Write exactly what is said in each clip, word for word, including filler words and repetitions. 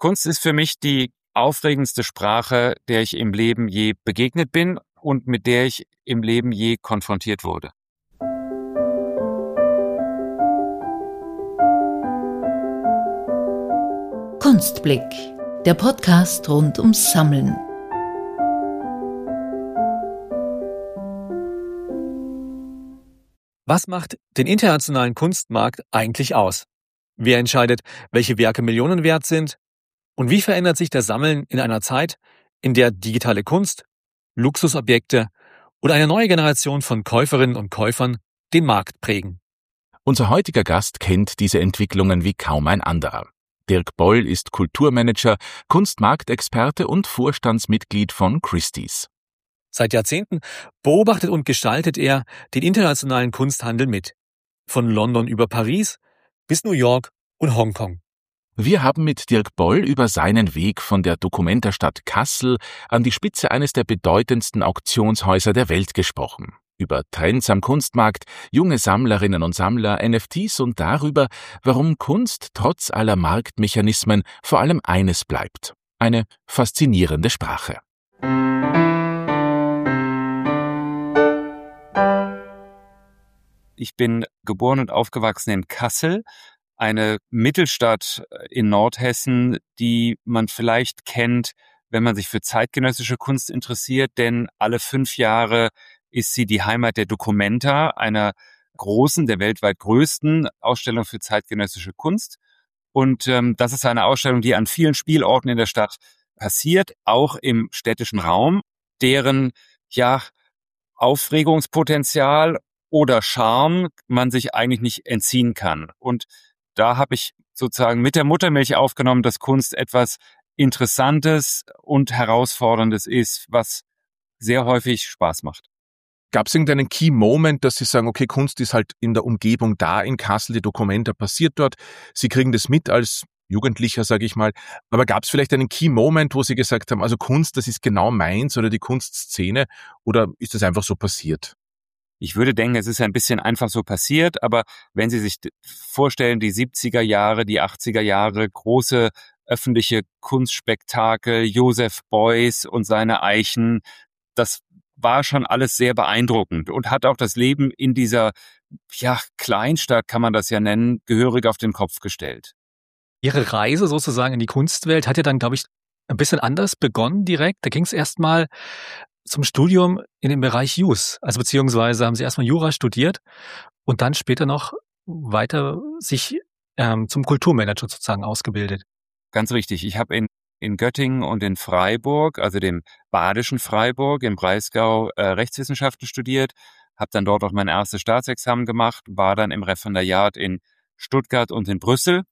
Kunst ist für mich die aufregendste Sprache, der ich im Leben je begegnet bin und mit der ich im Leben je konfrontiert wurde. Kunstblick, der Podcast rund ums Sammeln. Was macht den internationalen Kunstmarkt eigentlich aus? Wer entscheidet, welche Werke Millionen wert sind? Und wie verändert sich das Sammeln in einer Zeit, in der digitale Kunst, Luxusobjekte oder eine neue Generation von Käuferinnen und Käufern den Markt prägen? Unser heutiger Gast kennt diese Entwicklungen wie kaum ein anderer. Dirk Boll ist Kulturmanager, Kunstmarktexperte und Vorstandsmitglied von Christie's. Seit Jahrzehnten beobachtet und gestaltet er den internationalen Kunsthandel mit. Von London über Paris bis New York und Hongkong. Wir haben mit Dirk Boll über seinen Weg von der Dokumentarstadt Kassel an die Spitze eines der bedeutendsten Auktionshäuser der Welt gesprochen. Über Trends am Kunstmarkt, junge Sammlerinnen und Sammler, N F Ts und darüber, warum Kunst trotz aller Marktmechanismen vor allem eines bleibt: eine faszinierende Sprache. Ich bin geboren und aufgewachsen in Kassel, eine Mittelstadt in Nordhessen, die man vielleicht kennt, wenn man sich für zeitgenössische Kunst interessiert, denn alle fünf Jahre ist sie die Heimat der Documenta, einer großen, der weltweit größten Ausstellung für zeitgenössische Kunst. Und ähm, das ist eine Ausstellung, die an vielen Spielorten in der Stadt passiert, auch im städtischen Raum, deren ja Aufregungspotenzial oder Charme man sich eigentlich nicht entziehen kann. Und da habe ich sozusagen mit der Muttermilch aufgenommen, dass Kunst etwas Interessantes und Herausforderndes ist, was sehr häufig Spaß macht. Gab es irgendeinen Key Moment, dass Sie sagen, okay, Kunst ist halt in der Umgebung da in Kassel, die Documenta passiert dort, Sie kriegen das mit als Jugendlicher, sage ich mal, aber gab es vielleicht einen Key Moment, wo Sie gesagt haben, also Kunst, das ist genau meins oder die Kunstszene, oder ist das einfach so passiert? Ich würde denken, es ist ein bisschen einfach so passiert, aber wenn Sie sich vorstellen, die siebziger Jahre, die achtziger Jahre, große öffentliche Kunstspektakel, Joseph Beuys und seine Eichen, das war schon alles sehr beeindruckend und hat auch das Leben in dieser ja, Kleinstadt, kann man das ja nennen, gehörig auf den Kopf gestellt. Ihre Reise sozusagen in die Kunstwelt hat ja dann, glaube ich, ein bisschen anders begonnen direkt. Da ging es erstmal zum Studium in dem Bereich Jus, also beziehungsweise haben Sie erstmal Jura studiert und dann später noch weiter sich ähm, zum Kulturmanager sozusagen ausgebildet. Ganz richtig. Ich habe in in Göttingen und in Freiburg, also dem badischen Freiburg im Breisgau, äh, Rechtswissenschaften studiert, habe dann dort auch mein erstes Staatsexamen gemacht, war dann im Referendariat in Stuttgart und in Brüssel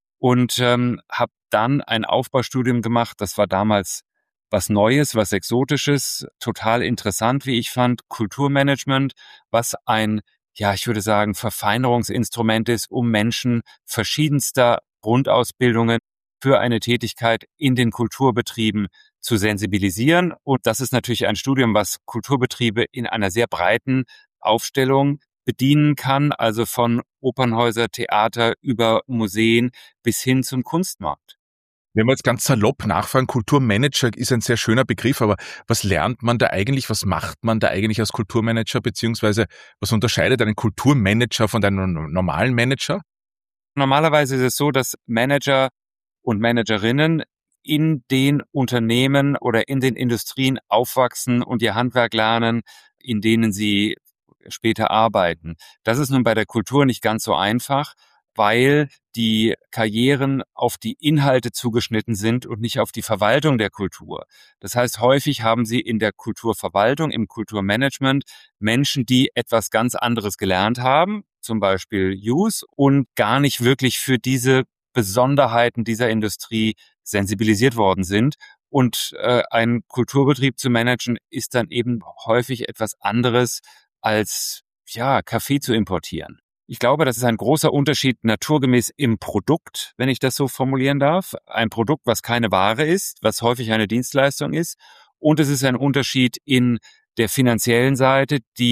und ähm, habe dann ein Aufbaustudium gemacht. Das war damals was Neues, was Exotisches, total interessant, wie ich fand, Kulturmanagement, was ein, ja, ich würde sagen, Verfeinerungsinstrument ist, um Menschen verschiedenster Grundausbildungen für eine Tätigkeit in den Kulturbetrieben zu sensibilisieren. Und das ist natürlich ein Studium, was Kulturbetriebe in einer sehr breiten Aufstellung bedienen kann, also von Opernhäuser, Theater über Museen bis hin zum Kunstmarkt. Wenn wir jetzt ganz salopp nachfragen, Kulturmanager ist ein sehr schöner Begriff, aber was lernt man da eigentlich, was macht man da eigentlich als Kulturmanager, beziehungsweise was unterscheidet einen Kulturmanager von einem normalen Manager? Normalerweise ist es so, dass Manager und Managerinnen in den Unternehmen oder in den Industrien aufwachsen und ihr Handwerk lernen, in denen sie später arbeiten. Das ist nun bei der Kultur nicht ganz so einfach, weil die Karrieren auf die Inhalte zugeschnitten sind und nicht auf die Verwaltung der Kultur. Das heißt, häufig haben Sie in der Kulturverwaltung, im Kulturmanagement Menschen, die etwas ganz anderes gelernt haben, zum Beispiel Jus, und gar nicht wirklich für diese Besonderheiten dieser Industrie sensibilisiert worden sind. Und äh, ein Kulturbetrieb zu managen ist dann eben häufig etwas anderes als ja Kaffee zu importieren. Ich glaube, das ist ein großer Unterschied naturgemäß im Produkt, wenn ich das so formulieren darf. Ein Produkt, was keine Ware ist, was häufig eine Dienstleistung ist. Und es ist ein Unterschied in der finanziellen Seite, die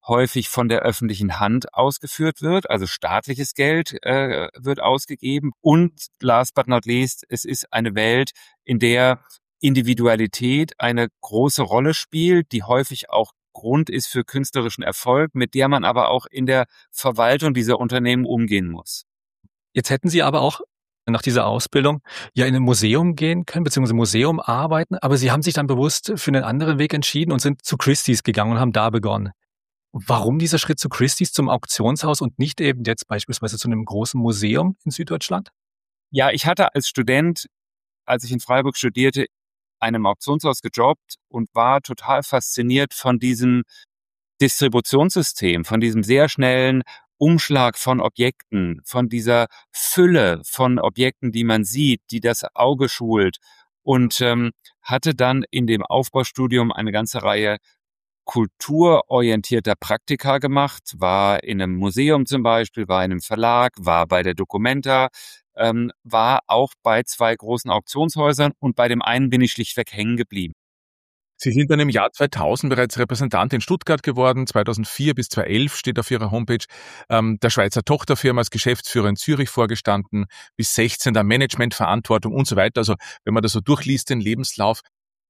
häufig von der öffentlichen Hand ausgeführt wird, also staatliches Geld äh, wird ausgegeben. Und last but not least, es ist eine Welt, in der Individualität eine große Rolle spielt, die häufig auch Grund ist für künstlerischen Erfolg, mit der man aber auch in der Verwaltung dieser Unternehmen umgehen muss. Jetzt hätten Sie aber auch nach dieser Ausbildung ja in ein Museum gehen können, beziehungsweise Museum arbeiten, aber Sie haben sich dann bewusst für einen anderen Weg entschieden und sind zu Christie's gegangen und haben da begonnen. Warum dieser Schritt zu Christie's, zum Auktionshaus und nicht eben jetzt beispielsweise zu einem großen Museum in Süddeutschland? Ja, ich hatte als Student, als ich in Freiburg studierte, einem Auktionshaus gejobbt und war total fasziniert von diesem Distributionssystem, von diesem sehr schnellen Umschlag von Objekten, von dieser Fülle von Objekten, die man sieht, die das Auge schult, und ähm, hatte dann in dem Aufbaustudium eine ganze Reihe kulturorientierter Praktika gemacht, war in einem Museum zum Beispiel, war in einem Verlag, war bei der Documenta, ähm, war auch bei zwei großen Auktionshäusern und bei dem einen bin ich schlichtweg hängen geblieben. Sie sind dann im Jahr zweitausend bereits Repräsentant in Stuttgart geworden. zweitausendvier bis zweitausendelf steht auf Ihrer Homepage. Ähm, der Schweizer Tochterfirma als Geschäftsführer in Zürich vorgestanden, bis sechzehn der Managementverantwortung und so weiter. Also wenn man das so durchliest, den Lebenslauf.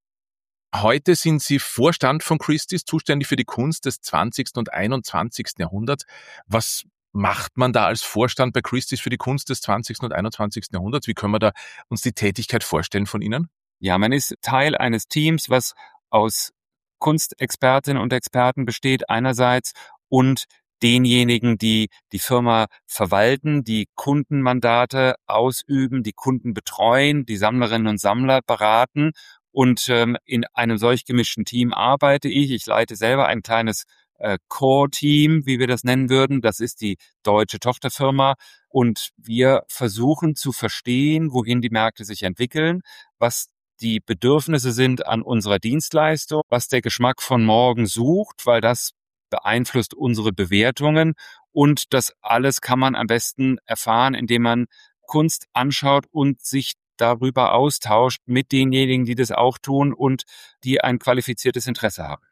Heute sind Sie Vorstand von Christie's, zuständig für die Kunst des zwanzigsten und einundzwanzigsten Jahrhunderts. Was macht man da als Vorstand bei Christie's für die Kunst des zwanzigsten und einundzwanzigsten Jahrhunderts? Wie können wir da uns die Tätigkeit vorstellen von Ihnen? Ja, man ist Teil eines Teams, was aus Kunstexpertinnen und Experten besteht einerseits und denjenigen, die die Firma verwalten, die Kundenmandate ausüben, die Kunden betreuen, die Sammlerinnen und Sammler beraten. Und ähm, in einem solch gemischten Team arbeite ich. Ich leite selber ein kleines äh, Core-Team, wie wir das nennen würden. Das ist die deutsche Tochterfirma. Und wir versuchen zu verstehen, wohin die Märkte sich entwickeln, was die Bedürfnisse sind an unserer Dienstleistung, was der Geschmack von morgen sucht, weil das beeinflusst unsere Bewertungen. Und das alles kann man am besten erfahren, indem man Kunst anschaut und sich darüber austauscht mit denjenigen, die das auch tun und die ein qualifiziertes Interesse haben.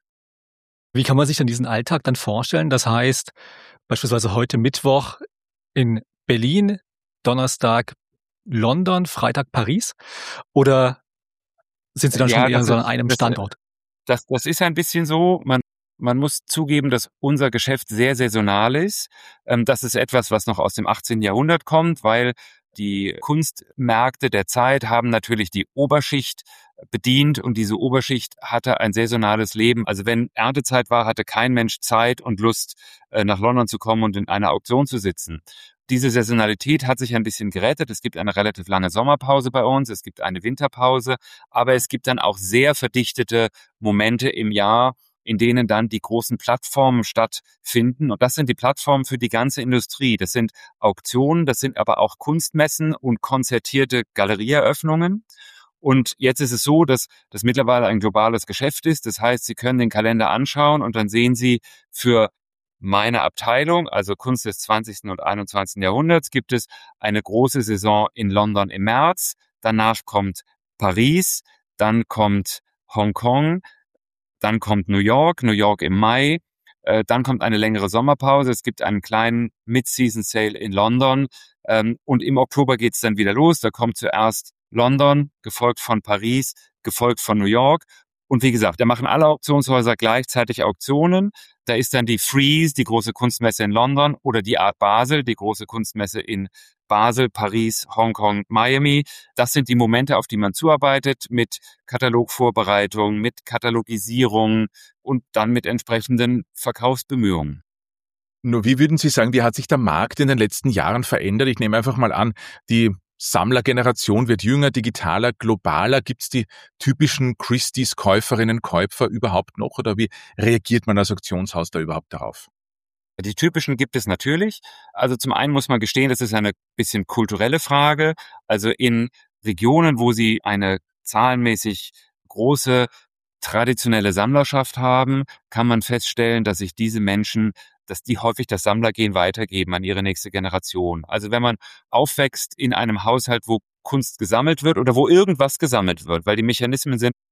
Wie kann man sich dann diesen Alltag dann vorstellen? Das heißt, beispielsweise heute Mittwoch in Berlin, Donnerstag London, Freitag Paris? Oder sind Sie dann Ja, schon eher das so an ist- einem das- Standort? Das, das ist ein bisschen so. Man, man muss zugeben, dass unser Geschäft sehr saisonal ist. Ähm, das ist etwas, was noch aus dem achtzehnten Jahrhundert kommt, weil die Kunstmärkte der Zeit haben natürlich die Oberschicht bedient und diese Oberschicht hatte ein saisonales Leben. Also wenn Erntezeit war, hatte kein Mensch Zeit und Lust, äh, nach London zu kommen und in einer Auktion zu sitzen. Diese Saisonalität hat sich ein bisschen gerettet. Es gibt eine relativ lange Sommerpause bei uns, es gibt eine Winterpause, aber es gibt dann auch sehr verdichtete Momente im Jahr, in denen dann die großen Plattformen stattfinden. Und das sind die Plattformen für die ganze Industrie. Das sind Auktionen, das sind aber auch Kunstmessen und konzertierte Galerieeröffnungen. Und jetzt ist es so, dass das mittlerweile ein globales Geschäft ist. Das heißt, Sie können den Kalender anschauen und dann sehen Sie, für meine Abteilung, also Kunst des zwanzigsten und einundzwanzigsten Jahrhunderts, gibt es eine große Saison in London im März. Danach kommt Paris, dann kommt Hongkong, dann kommt New York, New York im Mai, äh, dann kommt eine längere Sommerpause, es gibt einen kleinen Mid-Season-Sale in London ähm, und im Oktober geht's dann wieder los. Da kommt zuerst London, gefolgt von Paris, gefolgt von New York. Und wie gesagt, da machen alle Auktionshäuser gleichzeitig Auktionen. Da ist dann die Frieze, die große Kunstmesse in London, oder die Art Basel, die große Kunstmesse in Basel, Paris, Hongkong, Miami. Das sind die Momente, auf die man zuarbeitet, mit Katalogvorbereitung, mit Katalogisierung und dann mit entsprechenden Verkaufsbemühungen. Nur wie würden Sie sagen, wie hat sich der Markt in den letzten Jahren verändert? Ich nehme einfach mal an, die Sammlergeneration wird jünger, digitaler, globaler. Gibt es die typischen Christie's Käuferinnen, Käufer überhaupt noch? Oder wie reagiert man als Auktionshaus da überhaupt darauf? Die typischen gibt es natürlich. Also zum einen muss man gestehen, das ist eine bisschen kulturelle Frage. Also in Regionen, wo sie eine zahlenmäßig große traditionelle Sammlerschaft haben, kann man feststellen, dass sich diese Menschen, dass die häufig das Sammlergehen weitergeben an ihre nächste Generation. Also wenn man aufwächst in einem Haushalt, wo Kunst gesammelt wird oder wo irgendwas gesammelt wird, weil die Mechanismen sind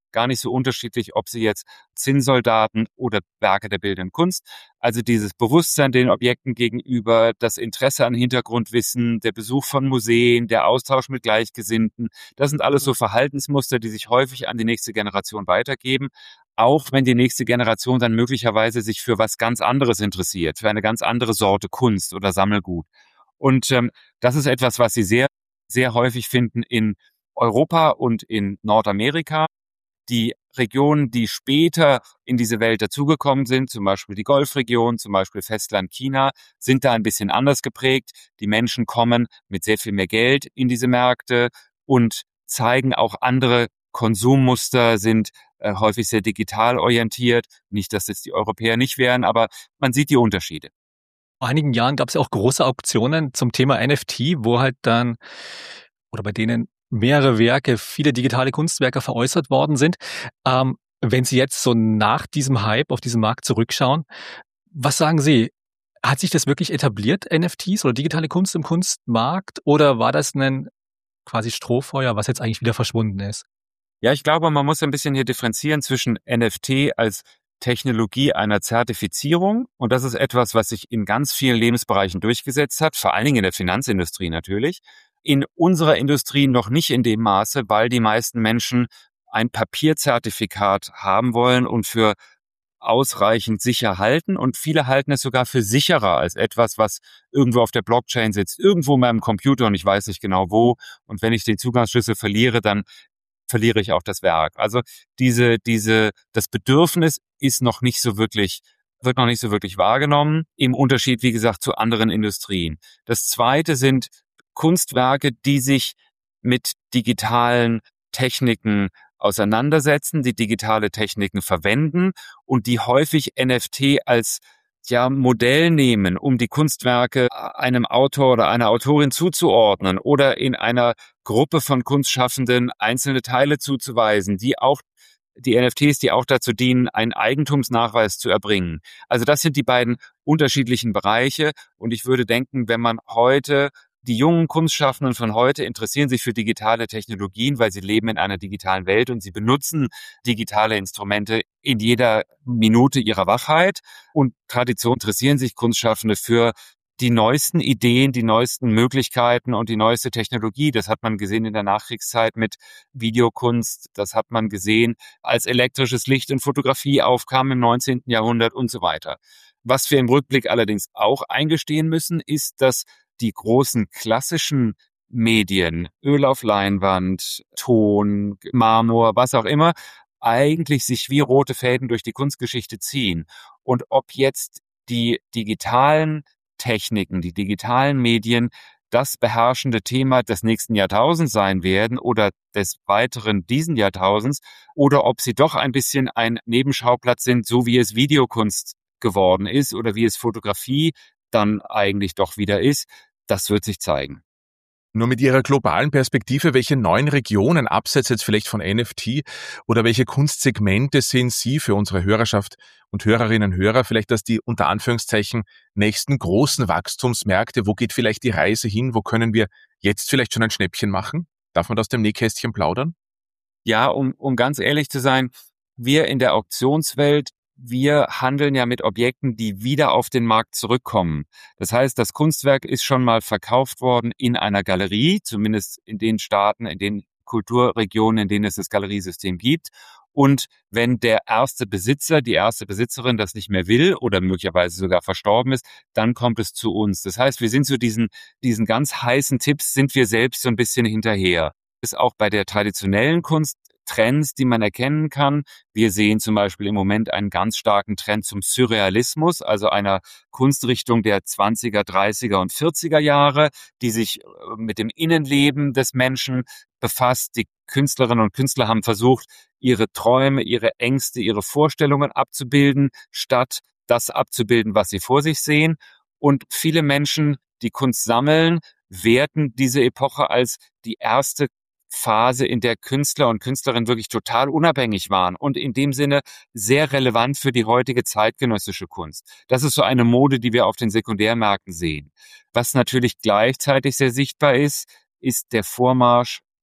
gar nicht so unterschiedlich, ob sie jetzt Zinnsoldaten oder Werke der bildenden Kunst. Also dieses Bewusstsein den Objekten gegenüber, das Interesse an Hintergrundwissen, der Besuch von Museen, der Austausch mit Gleichgesinnten, das sind alles so Verhaltensmuster, die sich häufig an die nächste Generation weitergeben. Auch wenn die nächste Generation dann möglicherweise sich für was ganz anderes interessiert, für eine ganz andere Sorte Kunst oder Sammelgut. Und ähm, das ist etwas, was Sie sehr, sehr häufig finden in Europa und in Nordamerika. Die Regionen, die später in diese Welt dazugekommen sind, zum Beispiel die Golfregion, zum Beispiel Festland China, sind da ein bisschen anders geprägt. Die Menschen kommen mit sehr viel mehr Geld in diese Märkte und zeigen auch andere Konsummuster, sind äh, häufig sehr digital orientiert. Nicht, dass jetzt die Europäer nicht wären, aber man sieht die Unterschiede. Vor einigen Jahren gab es ja auch große Auktionen zum Thema N F T, wo halt dann, oder bei denen mehrere Werke, viele digitale Kunstwerke veräußert worden sind. Ähm, wenn Sie jetzt so nach diesem Hype auf diesen Markt zurückschauen, was sagen Sie? Hat sich das wirklich etabliert, N F Ts oder digitale Kunst im Kunstmarkt? Oder war das ein quasi Strohfeuer, was jetzt eigentlich wieder verschwunden ist? Ja, ich glaube, man muss ein bisschen hier differenzieren zwischen N F T als Technologie einer Zertifizierung. Und das ist etwas, was sich in ganz vielen Lebensbereichen durchgesetzt hat, vor allen Dingen in der Finanzindustrie natürlich. In unserer Industrie noch nicht in dem Maße, weil die meisten Menschen ein Papierzertifikat haben wollen und für ausreichend sicher halten. Und viele halten es sogar für sicherer als etwas, was irgendwo auf der Blockchain sitzt, irgendwo in meinem Computer und ich weiß nicht genau wo. Und wenn ich den Zugangsschlüssel verliere, dann verliere ich auch das Werk. Also diese, diese, das Bedürfnis ist noch nicht so wirklich, wird noch nicht so wirklich wahrgenommen, im Unterschied, wie gesagt, zu anderen Industrien. Das zweite sind Kunstwerke, die sich mit digitalen Techniken auseinandersetzen, die digitale Techniken verwenden und die häufig N F T als ja, Modell nehmen, um die Kunstwerke einem Autor oder einer Autorin zuzuordnen oder in einer Gruppe von Kunstschaffenden einzelne Teile zuzuweisen, die auch die N F Ts, die auch dazu dienen, einen Eigentumsnachweis zu erbringen. Also das sind die beiden unterschiedlichen Bereiche und ich würde denken, wenn man heute die jungen Kunstschaffenden von heute interessieren sich für digitale Technologien, weil sie leben in einer digitalen Welt und sie benutzen digitale Instrumente in jeder Minute ihrer Wachheit. Und Tradition interessieren sich Kunstschaffende für die neuesten Ideen, die neuesten Möglichkeiten und die neueste Technologie. Das hat man gesehen in der Nachkriegszeit mit Videokunst. Das hat man gesehen, als elektrisches Licht in Fotografie aufkam im neunzehnten Jahrhundert und so weiter. Was wir im Rückblick allerdings auch eingestehen müssen, ist, dass die großen klassischen Medien, Öl auf Leinwand, Ton, Marmor, was auch immer, eigentlich sich wie rote Fäden durch die Kunstgeschichte ziehen. Und ob jetzt die digitalen Techniken, die digitalen Medien das beherrschende Thema des nächsten Jahrtausends sein werden oder des weiteren diesen Jahrtausends oder ob sie doch ein bisschen ein Nebenschauplatz sind, so wie es Videokunst geworden ist oder wie es Fotografie dann eigentlich doch wieder ist, das wird sich zeigen. Nur mit Ihrer globalen Perspektive, welche neuen Regionen, abseits jetzt vielleicht von N F T, oder welche Kunstsegmente sehen Sie für unsere Hörerschaft und Hörerinnen und Hörer vielleicht als die unter Anführungszeichen nächsten großen Wachstumsmärkte? Wo geht vielleicht die Reise hin? Wo können wir jetzt vielleicht schon ein Schnäppchen machen? Darf man das aus dem Nähkästchen plaudern? Ja, um, um ganz ehrlich zu sein, wir in der Auktionswelt, wir handeln ja mit Objekten, die wieder auf den Markt zurückkommen. Das heißt, das Kunstwerk ist schon mal verkauft worden in einer Galerie, zumindest in den Staaten, in den Kulturregionen, in denen es das Galeriesystem gibt. Und wenn der erste Besitzer, die erste Besitzerin das nicht mehr will oder möglicherweise sogar verstorben ist, dann kommt es zu uns. Das heißt, wir sind zu diesen, diesen ganz heißen Tipps, sind wir selbst so ein bisschen hinterher. Ist auch bei der traditionellen Kunst Trends, die man erkennen kann. Wir sehen zum Beispiel im Moment einen ganz starken Trend zum Surrealismus, also einer Kunstrichtung der zwanziger, dreißiger und vierziger Jahre, die sich mit dem Innenleben des Menschen befasst. Die Künstlerinnen und Künstler haben versucht, ihre Träume, ihre Ängste, ihre Vorstellungen abzubilden, statt das abzubilden, was sie vor sich sehen. Und viele Menschen, die Kunst sammeln, werten diese Epoche als die erste Phase, in der Künstler und Künstlerinnen wirklich total unabhängig waren und in dem Sinne sehr relevant für die heutige zeitgenössische Kunst. Das ist so eine Mode, die wir auf den Sekundärmärkten sehen. Was natürlich gleichzeitig sehr sichtbar ist, ist der Vormarsch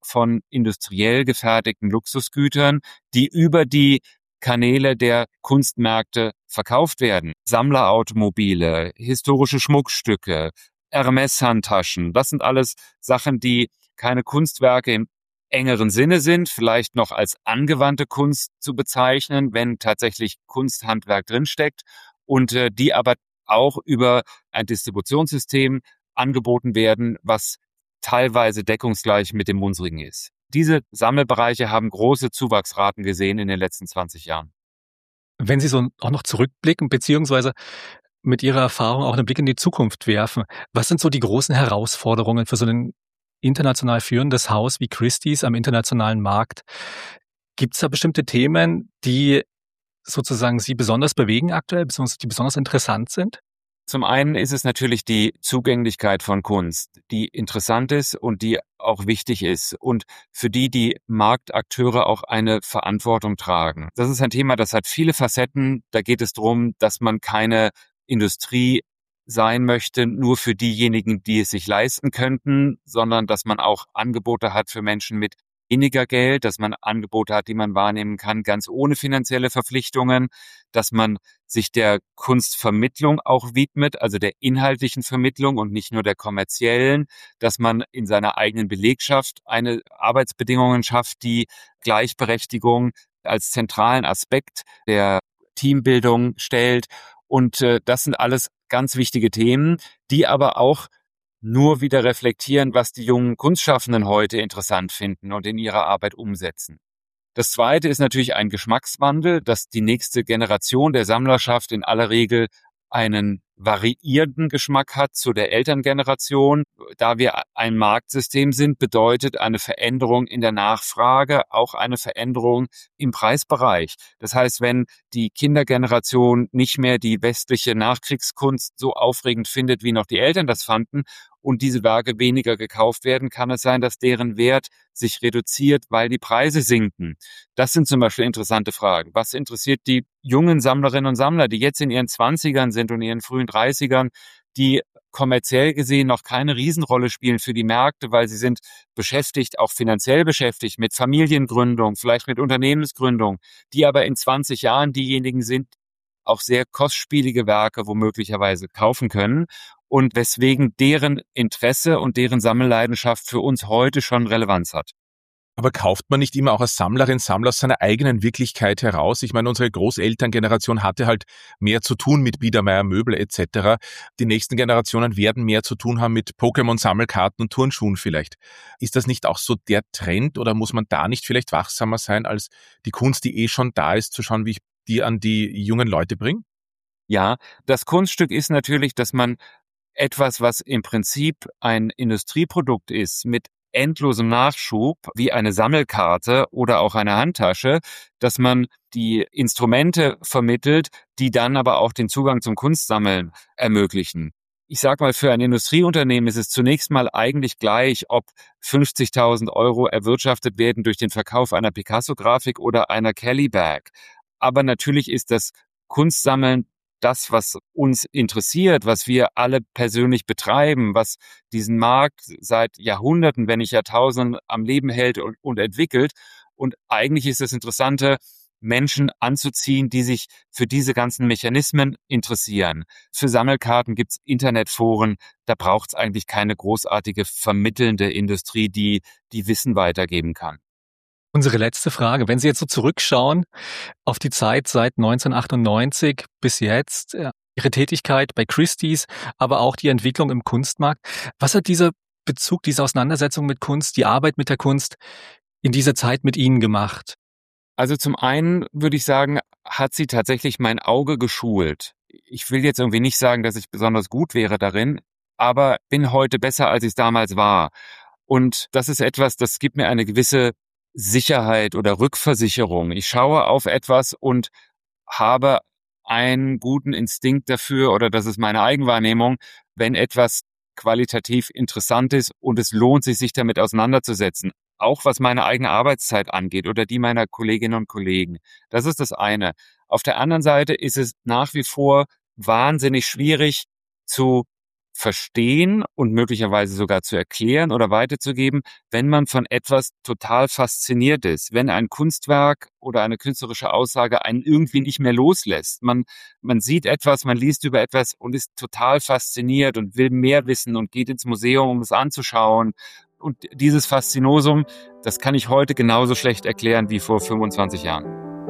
von industriell gefertigten Luxusgütern, die über die Kanäle der Kunstmärkte verkauft werden. Sammlerautomobile, historische Schmuckstücke, Hermes-Handtaschen, das sind alles Sachen, die keine Kunstwerke im engeren Sinne sind, vielleicht noch als angewandte Kunst zu bezeichnen, wenn tatsächlich Kunsthandwerk drinsteckt und äh, die aber auch über ein Distributionssystem angeboten werden, was teilweise deckungsgleich mit dem unsrigen ist. Diese Sammelbereiche haben große Zuwachsraten gesehen in den letzten zwanzig Jahren. Wenn Sie so auch noch zurückblicken, beziehungsweise mit Ihrer Erfahrung auch einen Blick in die Zukunft werfen, was sind so die großen Herausforderungen für so ein international führendes Haus wie Christie's am internationalen Markt? Gibt es da bestimmte Themen, die sozusagen Sie besonders bewegen aktuell, beziehungsweise die besonders interessant sind? Zum einen ist es natürlich die Zugänglichkeit von Kunst, die interessant ist und die auch wichtig ist und für die die Marktakteure auch eine Verantwortung tragen. Das ist ein Thema, das hat viele Facetten. Da geht es darum, dass man keine Industrie sein möchte, nur für diejenigen, die es sich leisten könnten, sondern dass man auch Angebote hat für Menschen mit weniger Geld, dass man Angebote hat, die man wahrnehmen kann, ganz ohne finanzielle Verpflichtungen, dass man sich der Kunstvermittlung auch widmet, also der inhaltlichen Vermittlung und nicht nur der kommerziellen, dass man in seiner eigenen Belegschaft eine Arbeitsbedingungen schafft, die Gleichberechtigung als zentralen Aspekt der Teambildung stellt. Und äh, das sind alles ganz wichtige Themen, die aber auch nur wieder reflektieren, was die jungen Kunstschaffenden heute interessant finden und in ihrer Arbeit umsetzen. Das Zweite ist natürlich ein Geschmackswandel, dass die nächste Generation der Sammlerschaft in aller Regel einen variierten Geschmack hat zu der Elterngeneration. Da wir ein Marktsystem sind, bedeutet eine Veränderung in der Nachfrage auch eine Veränderung im Preisbereich. Das heißt, wenn die Kindergeneration nicht mehr die westliche Nachkriegskunst so aufregend findet, wie noch die Eltern das fanden, und diese Werke weniger gekauft werden, kann es sein, dass deren Wert sich reduziert, weil die Preise sinken. Das sind zum Beispiel interessante Fragen. Was interessiert die jungen Sammlerinnen und Sammler, die jetzt in ihren Zwanzigern sind und in ihren frühen Dreißigern, die kommerziell gesehen noch keine Riesenrolle spielen für die Märkte, weil sie sind beschäftigt, auch finanziell beschäftigt mit Familiengründung, vielleicht mit Unternehmensgründung, die aber in zwanzig Jahren diejenigen sind, auch sehr kostspielige Werke womöglicherweise kaufen können und weswegen deren Interesse und deren Sammelleidenschaft für uns heute schon Relevanz hat. Aber kauft man nicht immer auch als Sammlerin, Sammler aus seiner eigenen Wirklichkeit heraus? Ich meine, unsere Großelterngeneration hatte halt mehr zu tun mit Biedermeier Möbel et cetera. Die nächsten Generationen werden mehr zu tun haben mit Pokémon-Sammelkarten und Turnschuhen vielleicht. Ist das nicht auch so der Trend oder muss man da nicht vielleicht wachsamer sein, als die Kunst, die eh schon da ist, zu schauen, wie ich die an die jungen Leute bringe? Ja, das Kunststück ist natürlich, dass man etwas, was im Prinzip ein Industrieprodukt ist, mit endlosem Nachschub, wie eine Sammelkarte oder auch eine Handtasche, dass man die Instrumente vermittelt, die dann aber auch den Zugang zum Kunstsammeln ermöglichen. Ich sag mal, für ein Industrieunternehmen ist es zunächst mal eigentlich gleich, ob fünfzigtausend Euro erwirtschaftet werden durch den Verkauf einer Picasso-Grafik oder einer Kelly-Bag. Aber natürlich ist das Kunstsammeln das, was uns interessiert, was wir alle persönlich betreiben, was diesen Markt seit Jahrhunderten, wenn nicht Jahrtausenden am Leben hält und, und entwickelt. Und eigentlich ist das Interessante, Menschen anzuziehen, die sich für diese ganzen Mechanismen interessieren. Für Sammelkarten gibt's Internetforen, da braucht's eigentlich keine großartige vermittelnde Industrie, die die Wissen weitergeben kann. Unsere letzte Frage, wenn Sie jetzt so zurückschauen auf die Zeit seit neunzehnhundertachtundneunzig bis jetzt, Ihre Tätigkeit bei Christie's, aber auch die Entwicklung im Kunstmarkt, was hat dieser Bezug, diese Auseinandersetzung mit Kunst, die Arbeit mit der Kunst in dieser Zeit mit Ihnen gemacht? Also zum einen würde ich sagen, hat sie tatsächlich mein Auge geschult. Ich will jetzt irgendwie nicht sagen, dass ich besonders gut wäre darin, aber bin heute besser, als ich es damals war. Und das ist etwas, das gibt mir eine gewisse Sicherheit oder Rückversicherung. Ich schaue auf etwas und habe einen guten Instinkt dafür, oder das ist meine Eigenwahrnehmung, wenn etwas qualitativ interessant ist und es lohnt sich, sich damit auseinanderzusetzen. Auch was meine eigene Arbeitszeit angeht oder die meiner Kolleginnen und Kollegen. Das ist das eine. Auf der anderen Seite ist es nach wie vor wahnsinnig schwierig zu verstehen und möglicherweise sogar zu erklären oder weiterzugeben, wenn man von etwas total fasziniert ist. Wenn ein Kunstwerk oder eine künstlerische Aussage einen irgendwie nicht mehr loslässt. Man, man sieht etwas, man liest über etwas und ist total fasziniert und will mehr wissen und geht ins Museum, um es anzuschauen. Und dieses Faszinosum, das kann ich heute genauso schlecht erklären wie vor fünfundzwanzig Jahren.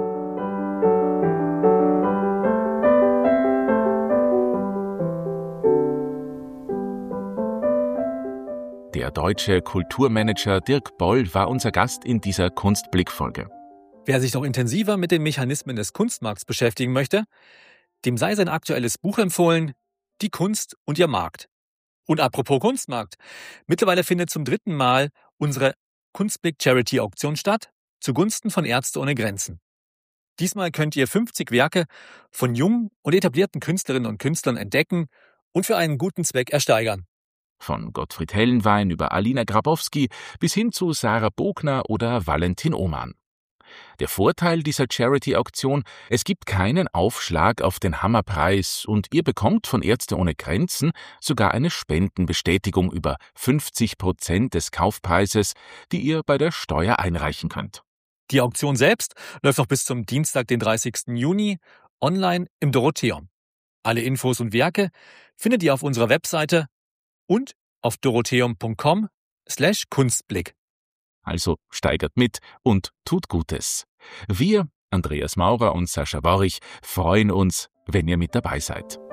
Der deutsche Kulturmanager Dirk Boll war unser Gast in dieser Kunstblick-Folge. Wer sich noch intensiver mit den Mechanismen des Kunstmarkts beschäftigen möchte, dem sei sein aktuelles Buch empfohlen, Die Kunst und ihr Markt. Und apropos Kunstmarkt, mittlerweile findet zum dritten Mal unsere Kunstblick-Charity-Auktion statt, zugunsten von Ärzte ohne Grenzen. Diesmal könnt ihr fünfzig Werke von jungen und etablierten Künstlerinnen und Künstlern entdecken und für einen guten Zweck ersteigern. Von Gottfried Hellenwein über Alina Grabowski bis hin zu Sarah Bogner oder Valentin Ohmann. Der Vorteil dieser Charity-Auktion: Es gibt keinen Aufschlag auf den Hammerpreis und ihr bekommt von Ärzte ohne Grenzen sogar eine Spendenbestätigung über fünfzig Prozent des Kaufpreises, die ihr bei der Steuer einreichen könnt. Die Auktion selbst läuft noch bis zum Dienstag, den dreißigsten Juni, online im Dorotheum. Alle Infos und Werke findet ihr auf unserer Webseite und auf dorotheum.com slash Kunstblick. Also steigert mit und tut Gutes. Wir, Andreas Maurer und Sascha Worrich, freuen uns, wenn ihr mit dabei seid.